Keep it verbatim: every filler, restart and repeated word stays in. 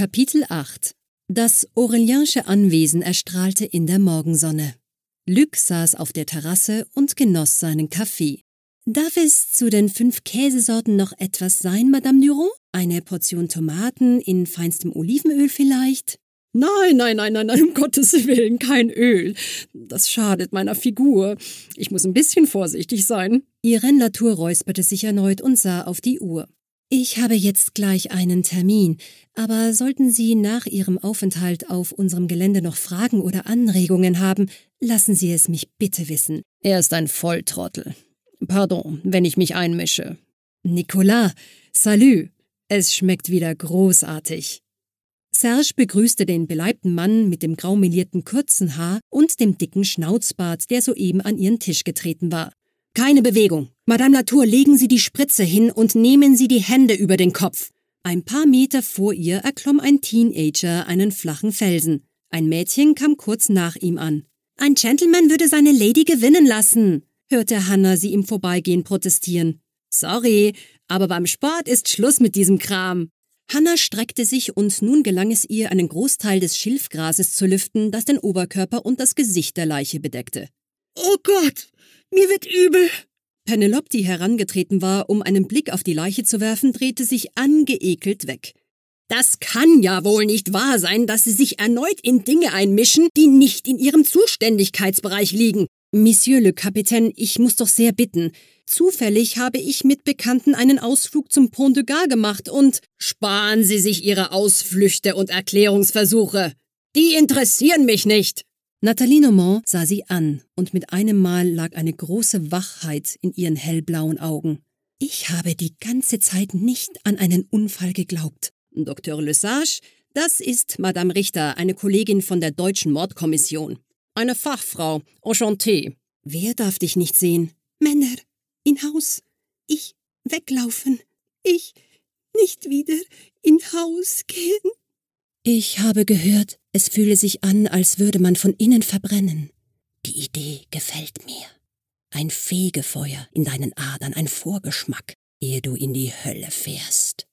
Kapitel acht. Das Aureliansche Anwesen erstrahlte in der Morgensonne. Luc saß auf der Terrasse und genoss seinen Kaffee. »Darf es zu den fünf Käsesorten noch etwas sein, Madame Durand? Eine Portion Tomaten in feinstem Olivenöl vielleicht?« Nein, nein, nein, nein, nein, um Gottes Willen, kein Öl. Das schadet meiner Figur. Ich muss ein bisschen vorsichtig sein.« Irène Latour räusperte sich erneut und sah auf die Uhr. »Ich habe jetzt gleich einen Termin, aber sollten Sie nach Ihrem Aufenthalt auf unserem Gelände noch Fragen oder Anregungen haben, lassen Sie es mich bitte wissen.« Er ist ein Volltrottel. Pardon, wenn ich mich einmische. »Nicolas, salut. Es schmeckt wieder großartig.« Serge begrüßte den beleibten Mann mit dem graumelierten kurzen Haar und dem dicken Schnauzbart, der soeben an ihren Tisch getreten war. »Keine Bewegung. Madame Latour, legen Sie die Spritze hin und nehmen Sie die Hände über den Kopf.« Ein paar Meter vor ihr erklomm ein Teenager einen flachen Felsen. Ein Mädchen kam kurz nach ihm an. »Ein Gentleman würde seine Lady gewinnen lassen«, hörte Hannah sie im Vorbeigehen protestieren. »Sorry, aber beim Sport ist Schluss mit diesem Kram.« Hannah streckte sich und nun gelang es ihr, einen Großteil des Schilfgrases zu lüften, das den Oberkörper und das Gesicht der Leiche bedeckte. »Oh Gott, mir wird übel!« Penelope, die herangetreten war, um einen Blick auf die Leiche zu werfen, drehte sich angeekelt weg. »Das kann ja wohl nicht wahr sein, dass Sie sich erneut in Dinge einmischen, die nicht in Ihrem Zuständigkeitsbereich liegen.« »Monsieur le Capitaine, ich muss doch sehr bitten. Zufällig habe ich mit Bekannten einen Ausflug zum Pont de Gare gemacht und...« »Sparen Sie sich Ihre Ausflüchte und Erklärungsversuche. Die interessieren mich nicht.« Nathalie Normand sah sie an, und mit einem Mal lag eine große Wachheit in ihren hellblauen Augen. »Ich habe die ganze Zeit nicht an einen Unfall geglaubt. Doktor Lesage, das ist Madame Richter, eine Kollegin von der Deutschen Mordkommission. Eine Fachfrau, enchantée.« »Wer darf dich nicht sehen?« »Männer, in Haus. Ich weglaufen. Ich nicht wieder in Haus gehen.« »Ich habe gehört, es fühle sich an, als würde man von innen verbrennen. Die Idee gefällt mir. Ein Fegefeuer in deinen Adern, ein Vorgeschmack, ehe du in die Hölle fährst.«